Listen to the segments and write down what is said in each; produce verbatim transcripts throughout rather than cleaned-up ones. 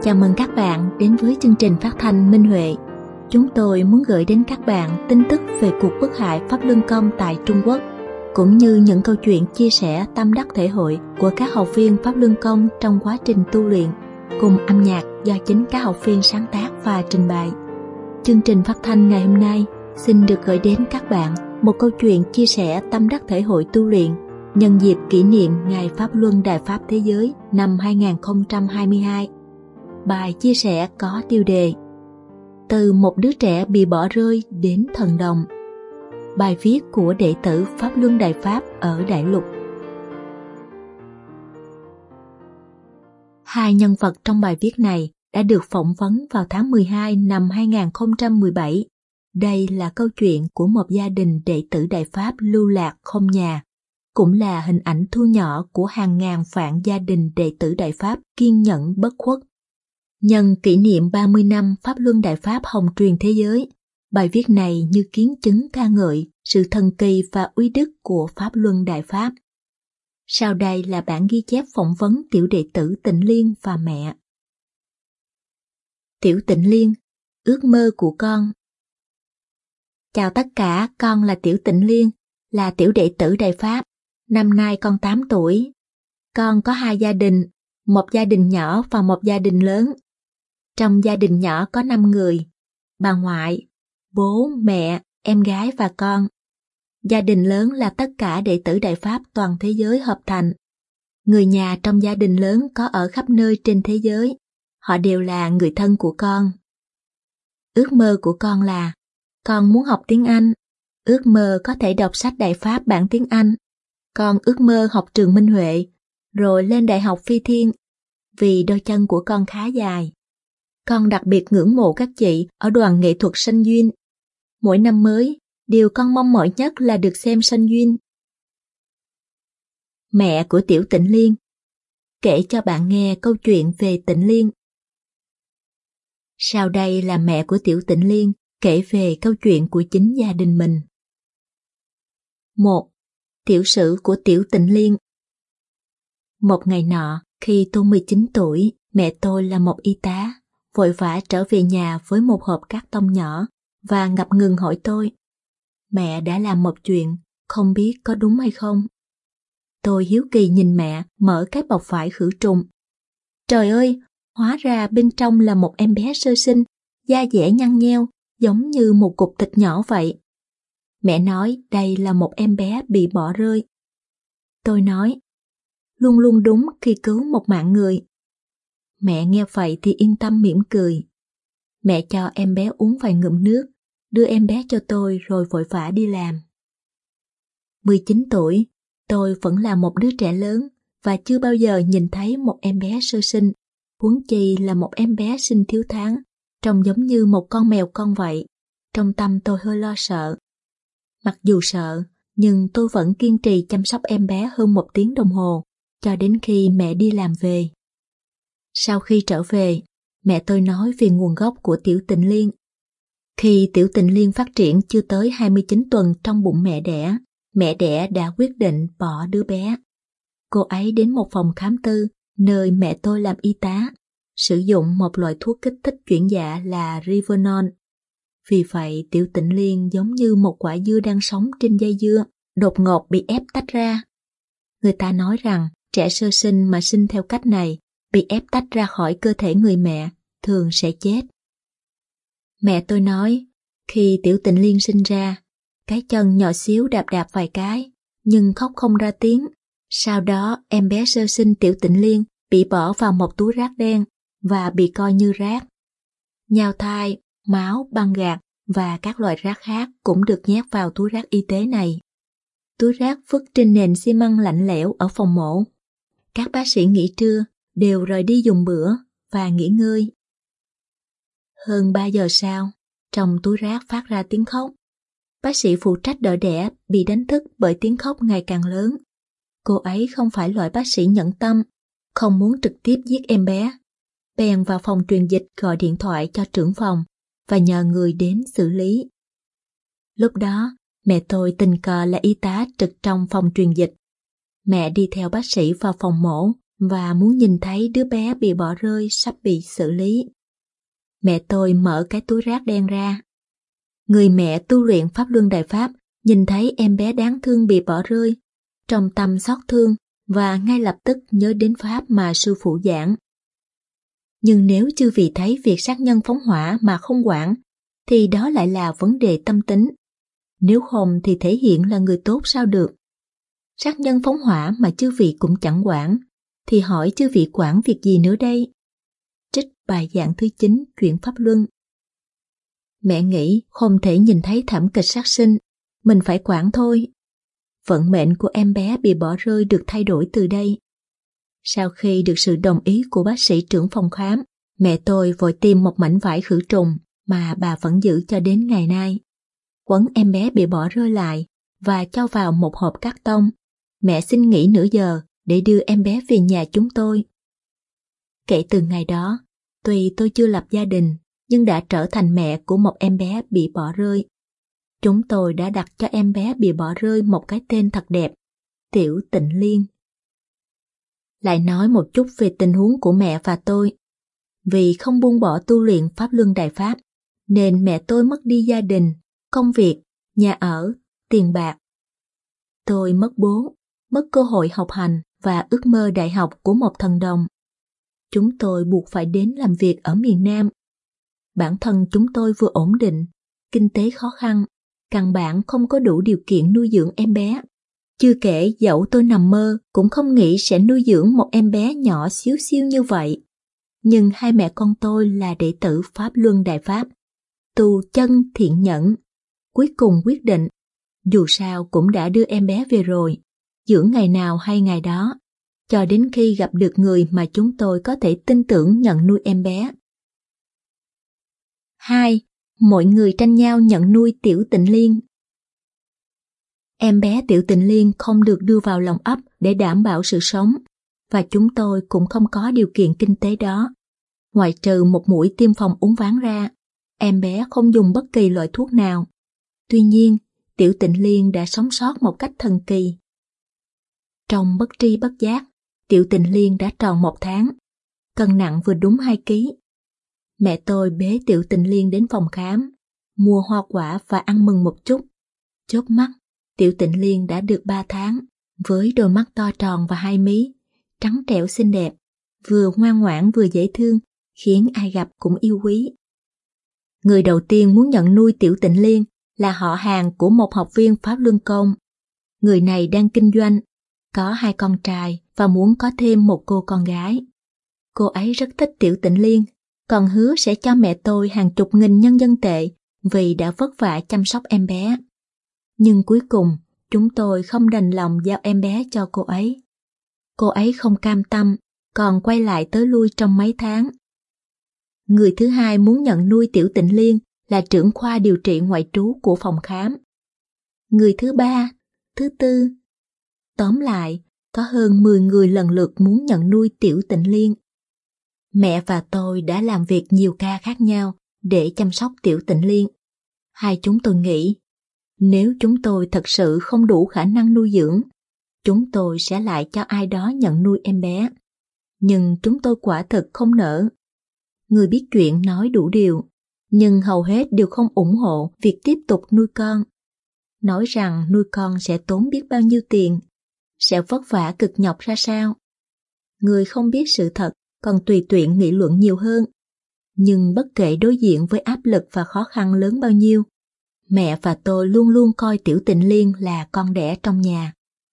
Chào mừng các bạn đến với chương trình phát thanh Minh Huệ. Chúng tôi muốn gửi đến các bạn tin tức về cuộc bức hại Pháp Luân Công tại Trung Quốc, cũng như những câu chuyện chia sẻ tâm đắc thể hội của các học viên Pháp Luân Công trong quá trình tu luyện, cùng âm nhạc do chính các học viên sáng tác và trình bày. Chương trình phát thanh ngày hôm nay xin được gửi đến các bạn một câu chuyện chia sẻ tâm đắc thể hội tu luyện nhân dịp kỷ niệm Ngày Pháp Luân Đại Pháp Thế Giới năm hai không hai hai. Bài chia sẻ có tiêu đề Từ một đứa trẻ bị bỏ rơi đến thần đồng. Bài viết của đệ tử Pháp Luân Đại Pháp ở Đại Lục. Hai nhân vật trong bài viết này đã được phỏng vấn vào tháng mười hai năm hai không một bảy. Đây là câu chuyện của một gia đình đệ tử Đại Pháp lưu lạc không nhà, cũng là hình ảnh thu nhỏ của hàng ngàn vạn gia đình đệ tử Đại Pháp kiên nhẫn bất khuất. Nhân kỷ niệm ba mươi năm Pháp Luân Đại Pháp hồng truyền thế giới, bài viết này như kiến chứng ca ngợi sự thần kỳ và uy đức của Pháp Luân Đại Pháp. Sau đây là bản ghi chép phỏng vấn tiểu đệ tử Tịnh Liên và mẹ. Tiểu Tịnh Liên, ước mơ của con. Chào tất cả, con là Tiểu Tịnh Liên, là tiểu đệ tử Đại Pháp. Năm nay con tám tuổi. Con có hai gia đình, một gia đình nhỏ và một gia đình lớn. Trong gia đình nhỏ có năm người, bà ngoại, bố, mẹ, em gái và con. Gia đình lớn là tất cả đệ tử Đại Pháp toàn thế giới hợp thành. Người nhà trong gia đình lớn có ở khắp nơi trên thế giới. Họ đều là người thân của con. Ước mơ của con là, con muốn học tiếng Anh. Ước mơ có thể đọc sách Đại Pháp bản tiếng Anh. Con ước mơ học trường Minh Huệ, rồi lên Đại học Phi Thiên, vì đôi chân của con khá dài. Con đặc biệt ngưỡng mộ các chị ở đoàn nghệ thuật Sanh Duyên. Mỗi năm mới, điều con mong mỏi nhất là được xem Sanh Duyên. Mẹ của Tiểu Tịnh Liên. Kể cho bạn nghe câu chuyện về Tịnh Liên. Sau đây là mẹ của Tiểu Tịnh Liên kể về câu chuyện của chính gia đình mình. một. Tiểu sử của Tiểu Tịnh Liên. Một ngày nọ, khi tôi mười chín tuổi, mẹ tôi là một y tá, vội vã trở về nhà với một hộp cát tông nhỏ và ngập ngừng hỏi tôi, mẹ đã làm một chuyện, không biết có đúng hay không? Tôi hiếu kỳ nhìn mẹ mở cái bọc vải khử trùng. Trời ơi, hóa ra bên trong là một em bé sơ sinh, da dẻ nhăn nheo, giống như một cục thịt nhỏ vậy. Mẹ nói đây là một em bé bị bỏ rơi. Tôi nói, luôn luôn đúng khi cứu một mạng người. Mẹ nghe vậy thì yên tâm mỉm cười. Mẹ cho em bé uống vài ngụm nước, đưa em bé cho tôi rồi vội vã đi làm. mười chín tuổi, tôi vẫn là một đứa trẻ lớn và chưa bao giờ nhìn thấy một em bé sơ sinh, huống chi là một em bé sinh thiếu tháng, trông giống như một con mèo con vậy. Trong tâm tôi hơi lo sợ. Mặc dù sợ, nhưng tôi vẫn kiên trì chăm sóc em bé hơn một tiếng đồng hồ, cho đến khi mẹ đi làm về. Sau khi trở về, mẹ tôi nói về nguồn gốc của Tiểu Tịnh Liên. Khi Tiểu Tịnh Liên phát triển chưa tới hai mươi chín tuần trong bụng mẹ đẻ, mẹ đẻ đã quyết định bỏ đứa bé. Cô ấy đến một phòng khám tư, nơi mẹ tôi làm y tá, sử dụng một loại thuốc kích thích chuyển dạ là Rivonon. Vì vậy, Tiểu Tịnh Liên giống như một quả dưa đang sống trên dây dưa, đột ngột bị ép tách ra. Người ta nói rằng trẻ sơ sinh mà sinh theo cách này, bị ép tách ra khỏi cơ thể người mẹ, thường sẽ chết. Mẹ tôi nói, khi Tiểu Tịnh Liên sinh ra, cái chân nhỏ xíu đạp đạp vài cái, nhưng khóc không ra tiếng. Sau đó, em bé sơ sinh Tiểu Tịnh Liên bị bỏ vào một túi rác đen và bị coi như rác. Nhao thai, máu, băng gạc và các loại rác khác cũng được nhét vào túi rác y tế này. Túi rác vứt trên nền xi măng lạnh lẽo ở phòng mổ. Các bác sĩ nghỉ trưa đều rời đi dùng bữa và nghỉ ngơi. Hơn ba giờ sau, trong túi rác phát ra tiếng khóc. Bác sĩ phụ trách đỡ đẻ bị đánh thức bởi tiếng khóc ngày càng lớn. Cô ấy không phải loại bác sĩ nhẫn tâm, không muốn trực tiếp giết em bé. Bèn vào phòng truyền dịch gọi điện thoại cho trưởng phòng và nhờ người đến xử lý. Lúc đó, mẹ tôi tình cờ là y tá trực trong phòng truyền dịch. Mẹ đi theo bác sĩ vào phòng mổ và muốn nhìn thấy đứa bé bị bỏ rơi sắp bị xử lý. Mẹ tôi mở cái túi rác đen ra. Người mẹ tu luyện Pháp Luân Đại Pháp nhìn thấy em bé đáng thương bị bỏ rơi, trong tâm xót thương và ngay lập tức nhớ đến Pháp mà sư phụ giảng. Nhưng nếu chư vị thấy việc sát nhân phóng hỏa mà không quản, thì đó lại là vấn đề tâm tính. Nếu không thì thể hiện là người tốt sao được. Sát nhân phóng hỏa mà chư vị cũng chẳng quản, thì hỏi chư vị quản việc gì nữa đây? Trích bài giảng thứ chín chuyện Pháp Luân. Mẹ nghĩ không thể nhìn thấy thảm kịch sát sinh, mình phải quản thôi. Vận mệnh của em bé bị bỏ rơi được thay đổi từ đây. Sau khi được sự đồng ý của bác sĩ trưởng phòng khám, mẹ tôi vội tìm một mảnh vải khử trùng mà bà vẫn giữ cho đến ngày nay. Quấn em bé bị bỏ rơi lại và cho vào một hộp cát tông. Mẹ xin nghỉ nửa giờ để đưa em bé về nhà chúng tôi. Kể từ ngày đó, tuy tôi chưa lập gia đình, nhưng đã trở thành mẹ của một em bé bị bỏ rơi. Chúng tôi đã đặt cho em bé bị bỏ rơi một cái tên thật đẹp, Tiểu Tịnh Liên. Lại nói một chút về tình huống của mẹ và tôi. Vì không buông bỏ tu luyện Pháp Luân Đại Pháp, nên mẹ tôi mất đi gia đình, công việc, nhà ở, tiền bạc. Tôi mất bố, mất cơ hội học hành và ước mơ đại học của một thần đồng. Chúng tôi buộc phải đến làm việc ở miền Nam. Bản thân chúng tôi vừa ổn định, kinh tế khó khăn, căn bản không có đủ điều kiện nuôi dưỡng em bé. Chưa kể dẫu tôi nằm mơ cũng không nghĩ sẽ nuôi dưỡng một em bé nhỏ xíu xiu như vậy. Nhưng hai mẹ con tôi là đệ tử Pháp Luân Đại Pháp, tu chân thiện nhẫn. Cuối cùng quyết định, dù sao cũng đã đưa em bé về rồi, dưỡng ngày nào hay ngày đó, cho đến khi gặp được người mà chúng tôi có thể tin tưởng nhận nuôi em bé. hai. Mọi người tranh nhau nhận nuôi Tiểu Tịnh Liên. Em bé Tiểu Tịnh Liên không được đưa vào lòng ấp để đảm bảo sự sống, và chúng tôi cũng không có điều kiện kinh tế đó. Ngoại trừ một mũi tiêm phòng uốn ván ra, em bé không dùng bất kỳ loại thuốc nào. Tuy nhiên, Tiểu Tịnh Liên đã sống sót một cách thần kỳ. Trong bất tri bất giác, Tiểu Tịnh Liên đã tròn một tháng, cân nặng vừa đúng hai ki lô gam. Mẹ tôi bế Tiểu Tịnh Liên đến phòng khám, mua hoa quả và ăn mừng một chút. Chớp mắt, Tiểu Tịnh Liên đã được ba tháng, với đôi mắt to tròn và hai mí, trắng trẻo xinh đẹp, vừa ngoan ngoãn vừa dễ thương, khiến ai gặp cũng yêu quý. Người đầu tiên muốn nhận nuôi Tiểu Tịnh Liên là họ hàng của một học viên Pháp Luân Công. Người này đang kinh doanh, có hai con trai và muốn có thêm một cô con gái. Cô ấy rất thích Tiểu Tịnh Liên, còn hứa sẽ cho mẹ tôi hàng chục nghìn nhân dân tệ vì đã vất vả chăm sóc em bé. Nhưng cuối cùng, chúng tôi không đành lòng giao em bé cho cô ấy. Cô ấy không cam tâm, còn quay lại tới lui trong mấy tháng. Người thứ hai muốn nhận nuôi Tiểu Tịnh Liên là trưởng khoa điều trị ngoại trú của phòng khám. Người thứ ba, thứ tư. Tóm lại, có hơn mười người lần lượt muốn nhận nuôi Tiểu Tịnh Liên. Mẹ và tôi đã làm việc nhiều ca khác nhau để chăm sóc Tiểu Tịnh Liên. Hai chúng tôi nghĩ, nếu chúng tôi thật sự không đủ khả năng nuôi dưỡng, chúng tôi sẽ lại cho ai đó nhận nuôi em bé. Nhưng chúng tôi quả thực không nỡ. Người biết chuyện nói đủ điều, nhưng hầu hết đều không ủng hộ việc tiếp tục nuôi con. Nói rằng nuôi con sẽ tốn biết bao nhiêu tiền, sẽ vất vả cực nhọc ra sao. Người không biết sự thật còn tùy tiện nghị luận nhiều hơn. Nhưng bất kể đối diện với áp lực và khó khăn lớn bao nhiêu, mẹ và tôi luôn luôn coi Tiểu Tịnh Liên là con đẻ trong nhà.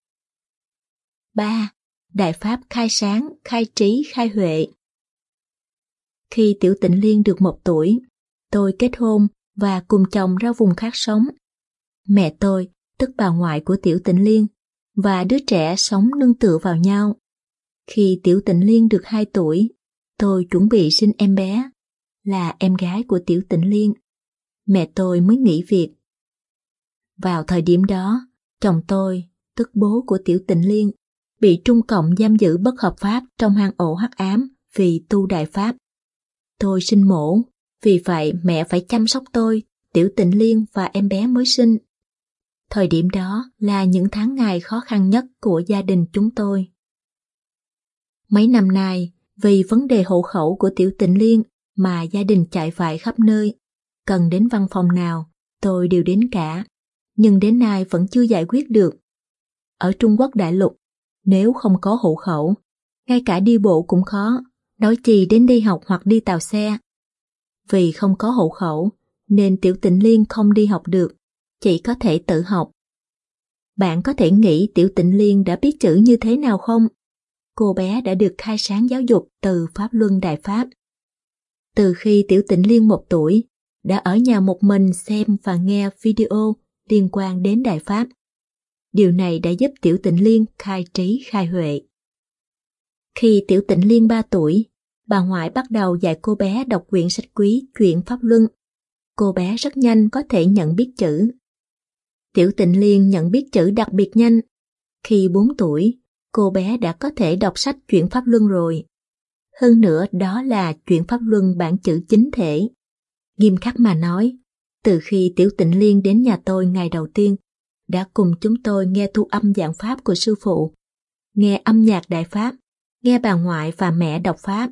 ba. Đại Pháp khai sáng, khai trí, khai huệ. Khi Tiểu Tịnh Liên được một tuổi, tôi kết hôn và cùng chồng ra vùng khác sống. Mẹ tôi, tức bà ngoại của Tiểu Tịnh Liên, và đứa trẻ sống nương tựa vào nhau. Khi Tiểu Tịnh Liên được hai tuổi, tôi chuẩn bị sinh em bé, là em gái của Tiểu Tịnh Liên. Mẹ tôi mới nghỉ việc. Vào thời điểm đó, chồng tôi, tức bố của Tiểu Tịnh Liên, bị Trung Cộng giam giữ bất hợp pháp trong hang ổ hắc ám vì tu Đại Pháp. Tôi sinh mổ, vì vậy mẹ phải chăm sóc tôi, Tiểu Tịnh Liên và em bé mới sinh. Thời điểm đó là những tháng ngày khó khăn nhất của gia đình chúng tôi. Mấy năm nay, vì vấn đề hộ khẩu của Tiểu Tịnh Liên mà gia đình chạy vại khắp nơi. Cần đến văn phòng nào, tôi đều đến cả, nhưng đến nay vẫn chưa giải quyết được. Ở Trung Quốc đại lục, nếu không có hộ khẩu, ngay cả đi bộ cũng khó, nói chi đến đi học hoặc đi tàu xe. Vì không có hộ khẩu, nên Tiểu Tịnh Liên không đi học được, chỉ có thể tự học. Bạn có thể nghĩ Tiểu Tịnh Liên đã biết chữ như thế nào không? Cô bé đã được khai sáng giáo dục từ Pháp Luân Đại Pháp. Từ khi Tiểu Tịnh Liên một tuổi, đã ở nhà một mình xem và nghe video liên quan đến Đại Pháp. Điều này đã giúp Tiểu Tịnh Liên khai trí khai huệ. Khi Tiểu Tịnh Liên ba tuổi, bà ngoại bắt đầu dạy cô bé đọc quyển sách quý Chuyện Pháp Luân. Cô bé rất nhanh có thể nhận biết chữ. Tiểu Tịnh Liên nhận biết chữ đặc biệt nhanh. Khi bốn tuổi, cô bé đã có thể đọc sách Chuyện Pháp Luân rồi. Hơn nữa đó là Chuyện Pháp Luân bản chữ chính thể. Nghiêm khắc mà nói, từ khi Tiểu Tịnh Liên đến nhà tôi ngày đầu tiên, đã cùng chúng tôi nghe thu âm giảng Pháp của sư phụ, nghe âm nhạc Đại Pháp, nghe bà ngoại và mẹ đọc Pháp.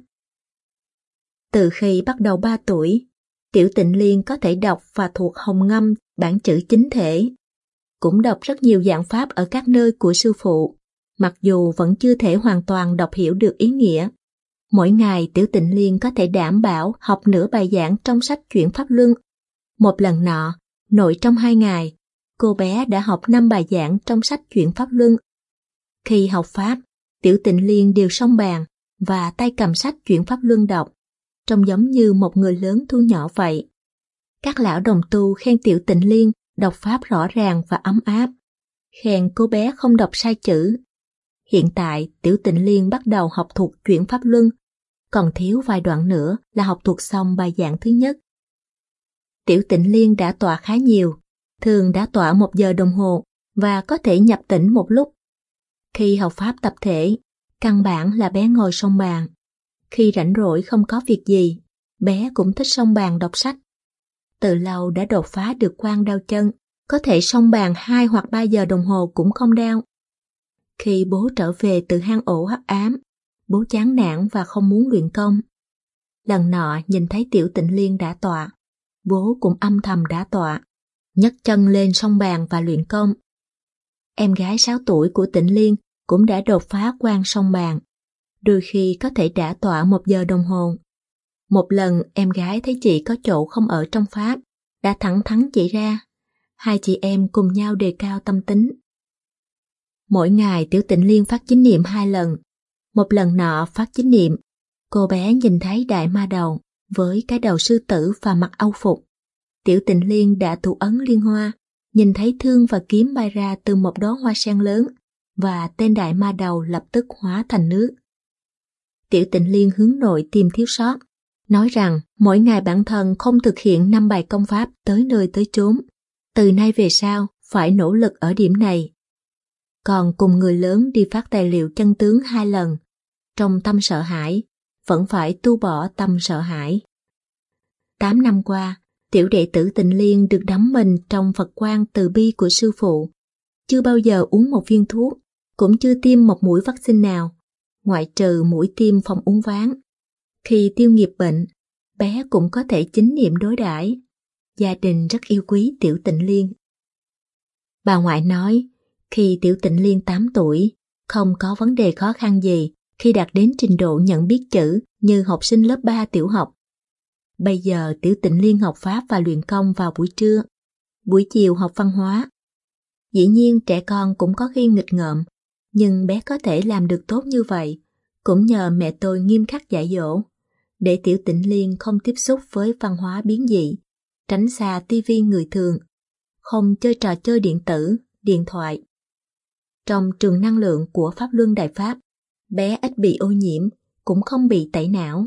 Từ khi bắt đầu ba tuổi, Tiểu Tịnh Liên có thể đọc và thuộc hồng ngâm bản chữ chính thể. Cũng đọc rất nhiều giảng Pháp ở các nơi của sư phụ, mặc dù vẫn chưa thể hoàn toàn đọc hiểu được ý nghĩa. Mỗi ngày Tiểu Tịnh Liên có thể đảm bảo học nửa bài giảng trong sách Chuyện Pháp Luân. Một lần nọ, nội trong hai ngày, cô bé đã học năm bài giảng trong sách Chuyện Pháp Luân. Khi học Pháp, Tiểu Tịnh Liên đều song bàn và tay cầm sách Chuyện Pháp Luân đọc, trông giống như một người lớn thu nhỏ vậy. Các lão đồng tu khen Tiểu Tịnh Liên đọc Pháp rõ ràng và ấm áp, khen cô bé không đọc sai chữ. Hiện tại, Tiểu Tịnh Liên bắt đầu học thuộc Chuyện Pháp Luân, còn thiếu vài đoạn nữa là học thuộc xong bài giảng thứ nhất. Tiểu Tịnh Liên đã tọa khá nhiều, thường đã tọa một giờ đồng hồ và có thể nhập tĩnh một lúc. Khi học Pháp tập thể, căn bản là bé ngồi song bàn. Khi rảnh rỗi không có việc gì, bé cũng thích song bàn đọc sách. Từ lâu đã đột phá được quan đau chân, có thể song bàn hai hoặc ba giờ đồng hồ cũng không đau. Khi bố trở về từ hang ổ hắc ám, bố chán nản và không muốn luyện công. Lần nọ nhìn thấy Tiểu Tịnh Liên đã tọa, bố cũng âm thầm đã tọa, nhấc chân lên song bàn và luyện công. Em gái sáu tuổi của Tịnh Liên cũng đã đột phá quan song bàn, đôi khi có thể đã tọa một giờ đồng hồ. Một lần em gái thấy chị có chỗ không ở trong Pháp, đã thẳng thắn chỉ ra. Hai chị em cùng nhau đề cao tâm tính. Mỗi ngày Tiểu Tịnh Liên phát chính niệm hai lần. Một lần nọ phát chính niệm, cô bé nhìn thấy đại ma đầu với cái đầu sư tử và mặc âu phục. Tiểu Tịnh Liên đã thủ ấn liên hoa, nhìn thấy thương và kiếm bay ra từ một đóa hoa sen lớn, và tên đại ma đầu lập tức hóa thành nước. Tiểu Tịnh Liên hướng nội tìm thiếu sót, nói rằng mỗi ngày bản thân không thực hiện năm bài công pháp tới nơi tới chốn. Từ nay về sau, phải nỗ lực ở điểm này. Còn cùng người lớn đi phát tài liệu chân tướng hai lần, trong tâm sợ hãi, vẫn phải tu bỏ tâm sợ hãi. Tám năm qua, tiểu đệ tử Tịnh Liên được đắm mình trong Phật quang từ bi của sư phụ. Chưa bao giờ uống một viên thuốc, cũng chưa tiêm một mũi vaccine nào, ngoại trừ mũi tiêm phòng uốn ván. Khi tiêu nghiệp bệnh, bé cũng có thể chính niệm đối đãi. Gia đình rất yêu quý Tiểu Tịnh Liên. Bà ngoại nói, khi Tiểu Tịnh Liên tám tuổi, không có vấn đề khó khăn gì khi đạt đến trình độ nhận biết chữ như học sinh lớp ba tiểu học. Bây giờ Tiểu Tịnh Liên học Pháp và luyện công vào buổi trưa, buổi chiều học văn hóa. Dĩ nhiên trẻ con cũng có khi nghịch ngợm, nhưng bé có thể làm được tốt như vậy, cũng nhờ mẹ tôi nghiêm khắc dạy dỗ, để Tiểu Tịnh Liên không tiếp xúc với văn hóa biến dị, tránh xa tivi người thường, không chơi trò chơi điện tử, điện thoại. Trong trường năng lượng của Pháp Luân Đại Pháp, bé ít bị ô nhiễm, cũng không bị tẩy não.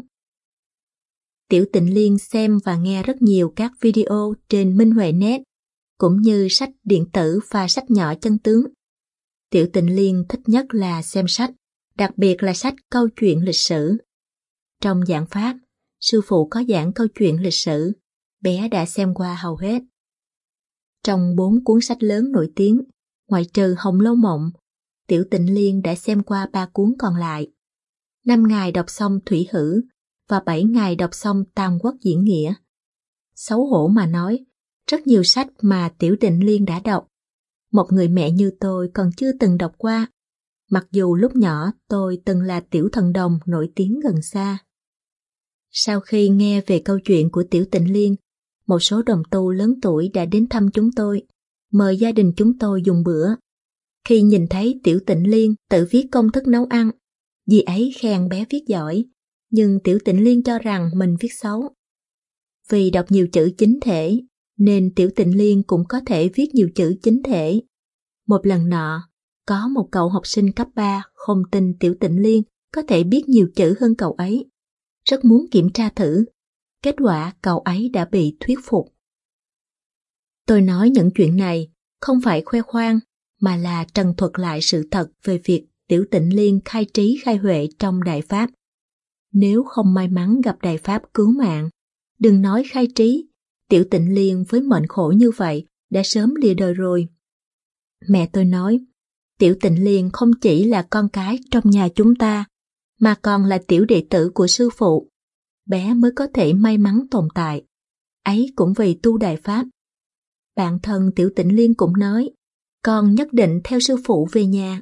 Tiểu Tịnh Liên xem và nghe rất nhiều các video trên Minh Huệ Net, cũng như sách điện tử và sách nhỏ chân tướng. Tiểu Tịnh Liên thích nhất là xem sách, đặc biệt là sách câu chuyện lịch sử. Trong giảng Pháp, sư phụ có giảng câu chuyện lịch sử, bé đã xem qua hầu hết. Trong bốn cuốn sách lớn nổi tiếng, ngoại trừ Hồng Lâu Mộng, Tiểu Tịnh Liên đã xem qua ba cuốn còn lại. năm ngày đọc xong Thủy Hử và bảy ngày đọc xong Tam Quốc Diễn Nghĩa. Xấu hổ mà nói, rất nhiều sách mà Tiểu Tịnh Liên đã đọc, một người mẹ như tôi còn chưa từng đọc qua, mặc dù lúc nhỏ tôi từng là tiểu thần đồng nổi tiếng gần xa. Sau khi nghe về câu chuyện của Tiểu Tịnh Liên, một số đồng tu lớn tuổi đã đến thăm chúng tôi, mời gia đình chúng tôi dùng bữa. Khi nhìn thấy Tiểu Tịnh Liên tự viết công thức nấu ăn, dì ấy khen bé viết giỏi, nhưng Tiểu Tịnh Liên cho rằng mình viết xấu. Vì đọc nhiều chữ chính thể, nên Tiểu Tịnh Liên cũng có thể viết nhiều chữ chính thể. Một lần nọ, có một cậu học sinh cấp ba không tin Tiểu Tịnh Liên có thể biết nhiều chữ hơn cậu ấy, rất muốn kiểm tra thử. Kết quả cậu ấy đã bị thuyết phục. Tôi nói những chuyện này không phải khoe khoang, mà là trần thuật lại sự thật về việc Tiểu Tịnh Liên khai trí khai huệ trong Đại Pháp. Nếu không may mắn gặp Đại Pháp cứu mạng, đừng nói khai trí, Tiểu Tịnh Liên với mệnh khổ như vậy đã sớm lìa đời rồi. Mẹ tôi nói, Tiểu Tịnh Liên không chỉ là con cái trong nhà chúng ta, mà còn là tiểu đệ tử của sư phụ. Bé mới có thể may mắn tồn tại. Ấy cũng vì tu Đại Pháp. Bạn thân Tiểu Tịnh Liên cũng nói, con nhất định theo sư phụ về nhà.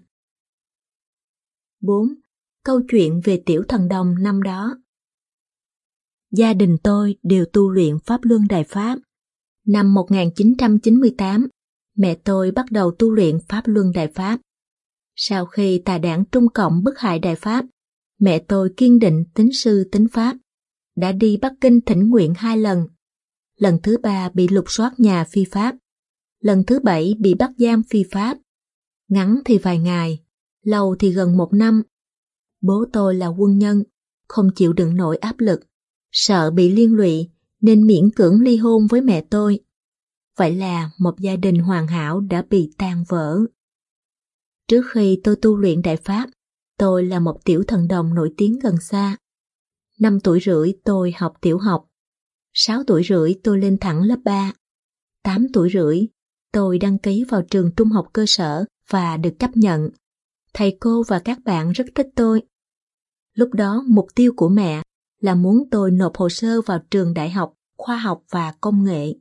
bốn. Câu chuyện về Tiểu Thần Đồng năm đó. Gia đình tôi đều tu luyện Pháp Luân Đại Pháp. Năm một nghìn chín trăm chín mươi tám, mẹ tôi bắt đầu tu luyện Pháp Luân Đại Pháp. Sau khi tà đảng Trung Cộng bức hại Đại Pháp, mẹ tôi kiên định tín sư tín Pháp, đã đi Bắc Kinh thỉnh nguyện hai lần. Lần thứ ba bị lục soát nhà phi pháp. Lần thứ bảy bị bắt giam phi pháp. Ngắn thì vài ngày, lâu thì gần một năm. Bố tôi là quân nhân, không chịu đựng nổi áp lực, sợ bị liên lụy nên miễn cưỡng ly hôn với mẹ tôi. Vậy là một gia đình hoàn hảo đã bị tan vỡ. Trước khi tôi tu luyện Đại Pháp, tôi là một tiểu thần đồng nổi tiếng gần xa. Năm tuổi rưỡi tôi học tiểu học. Sáu tuổi rưỡi tôi lên thẳng lớp ba. Tám tuổi rưỡi tôi đăng ký vào trường trung học cơ sở và được chấp nhận. Thầy cô và các bạn rất thích tôi. Lúc đó mục tiêu của mẹ là muốn tôi nộp hồ sơ vào trường đại học, khoa học và công nghệ.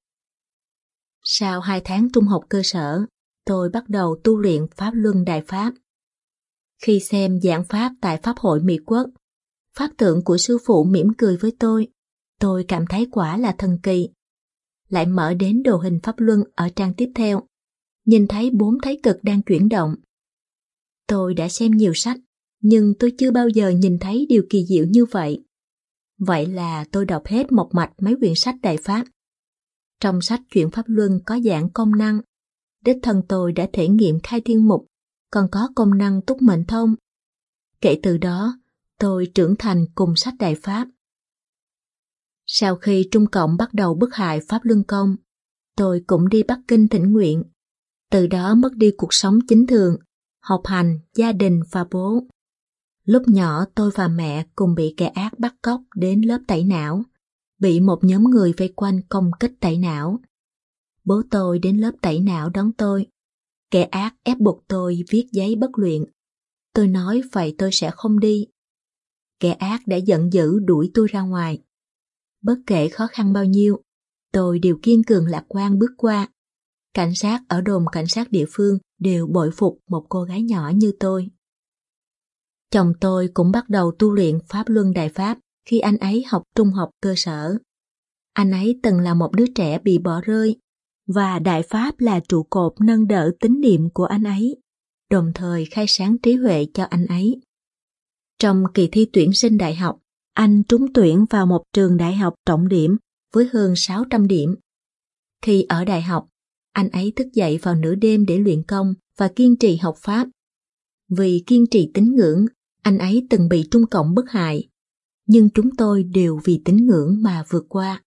Sau hai tháng trung học cơ sở, tôi bắt đầu tu luyện Pháp Luân Đại Pháp. Khi xem giảng pháp tại Pháp hội Mỹ Quốc, pháp tượng của sư phụ mỉm cười với tôi, tôi cảm thấy quả là thần kỳ. Lại mở đến đồ hình Pháp Luân ở trang tiếp theo, nhìn thấy bốn thái cực đang chuyển động. Tôi đã xem nhiều sách, nhưng tôi chưa bao giờ nhìn thấy điều kỳ diệu như vậy. Vậy là tôi đọc hết một mạch mấy quyển sách Đại Pháp. Trong sách Chuyển Pháp Luân có giảng công năng. Đích thân tôi đã thể nghiệm khai thiên mục, còn có công năng túc mệnh thông. Kể từ đó, tôi trưởng thành cùng sách Đại Pháp. Sau khi Trung Cộng bắt đầu bức hại Pháp Luân Công, tôi cũng đi Bắc Kinh thỉnh nguyện. Từ đó mất đi cuộc sống chính thường, học hành, gia đình và bố. Lúc nhỏ tôi và mẹ cùng bị kẻ ác bắt cóc đến lớp tẩy não, bị một nhóm người vây quanh công kích tẩy não. Bố tôi đến lớp tẩy não đón tôi. Kẻ ác ép buộc tôi viết giấy bất luyện. Tôi nói vậy tôi sẽ không đi. Kẻ ác đã giận dữ đuổi tôi ra ngoài. Bất kể khó khăn bao nhiêu, tôi đều kiên cường lạc quan bước qua. Cảnh sát ở đồn cảnh sát địa phương đều bội phục một cô gái nhỏ như tôi. Chồng tôi cũng bắt đầu tu luyện Pháp Luân Đại Pháp khi anh ấy học trung học cơ sở. Anh ấy từng là một đứa trẻ bị bỏ rơi, và Đại Pháp là trụ cột nâng đỡ tín niệm của anh ấy, đồng thời khai sáng trí huệ cho anh ấy. Trong kỳ thi tuyển sinh đại học, anh trúng tuyển vào một trường đại học trọng điểm với hơn sáu trăm điểm. Khi ở đại học, anh ấy thức dậy vào nửa đêm để luyện công và kiên trì học Pháp. Vì kiên trì tín ngưỡng, anh ấy từng bị Trung Cộng bức hại, nhưng chúng tôi đều vì tín ngưỡng mà vượt qua.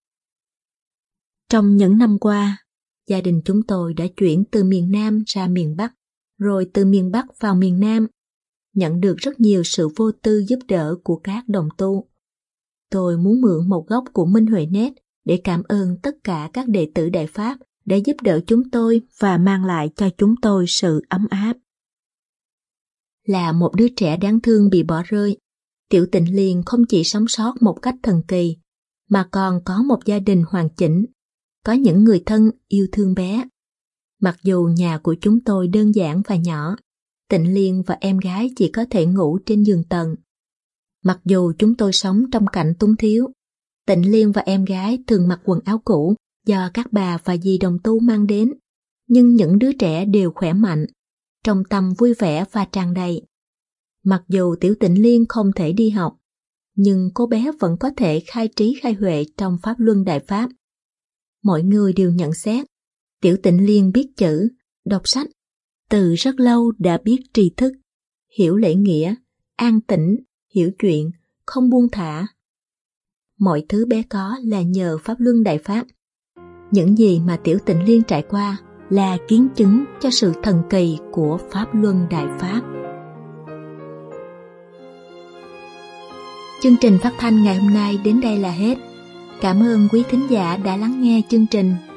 Trong những năm qua, gia đình chúng tôi đã chuyển từ miền Nam ra miền Bắc, rồi từ miền Bắc vào miền Nam, nhận được rất nhiều sự vô tư giúp đỡ của các đồng tu. Tôi muốn mượn một góc của Minh Huệ Net để cảm ơn tất cả các đệ tử Đại Pháp đã giúp đỡ chúng tôi và mang lại cho chúng tôi sự ấm áp. Là một đứa trẻ đáng thương bị bỏ rơi, Tiểu Tịnh Liên không chỉ sống sót một cách thần kỳ, mà còn có một gia đình hoàn chỉnh, có những người thân yêu thương bé. Mặc dù nhà của chúng tôi đơn giản và nhỏ, Tịnh Liên và em gái chỉ có thể ngủ trên giường tầng. Mặc dù chúng tôi sống trong cảnh túng thiếu, Tịnh Liên và em gái thường mặc quần áo cũ do các bà và dì đồng tu mang đến, nhưng những đứa trẻ đều khỏe mạnh, trong tâm vui vẻ và tràn đầy. Mặc dù Tiểu Tịnh Liên không thể đi học, nhưng cô bé vẫn có thể khai trí khai huệ trong Pháp Luân Đại Pháp. Mọi người đều nhận xét, Tiểu Tịnh Liên biết chữ, đọc sách, từ rất lâu đã biết tri thức, hiểu lễ nghĩa, an tĩnh, hiểu chuyện, không buông thả. Mọi thứ bé có là nhờ Pháp Luân Đại Pháp. Những gì mà Tiểu Tịnh Liên trải qua là kiến chứng cho sự thần kỳ của Pháp Luân Đại Pháp. Chương trình phát thanh ngày hôm nay đến đây là hết. Cảm ơn quý thính giả đã lắng nghe chương trình.